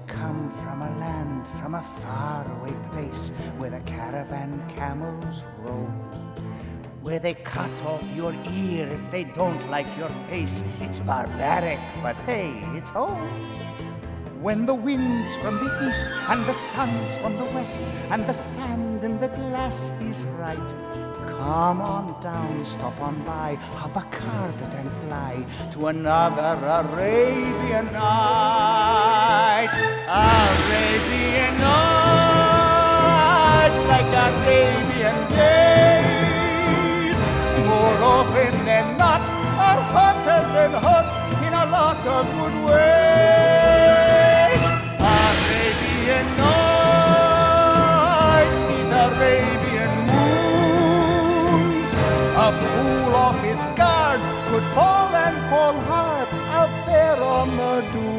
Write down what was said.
come from a land, from a faraway place, where the caravan camels roam, where they cut off your ear if they don't like your face. It's barbaric, but hey, it's home. When the wind's from the east and the sun's from the west and the sand in the glass is right, come on down, stop on by, hop a carpet and fly to another Arabian night. Arabian nights, like Arabian days, more often than not are hotter than hot in a lot of good ways. Arabian nights need Arabian moons. A fool off his guard could fall and fall hard out there on the dunes.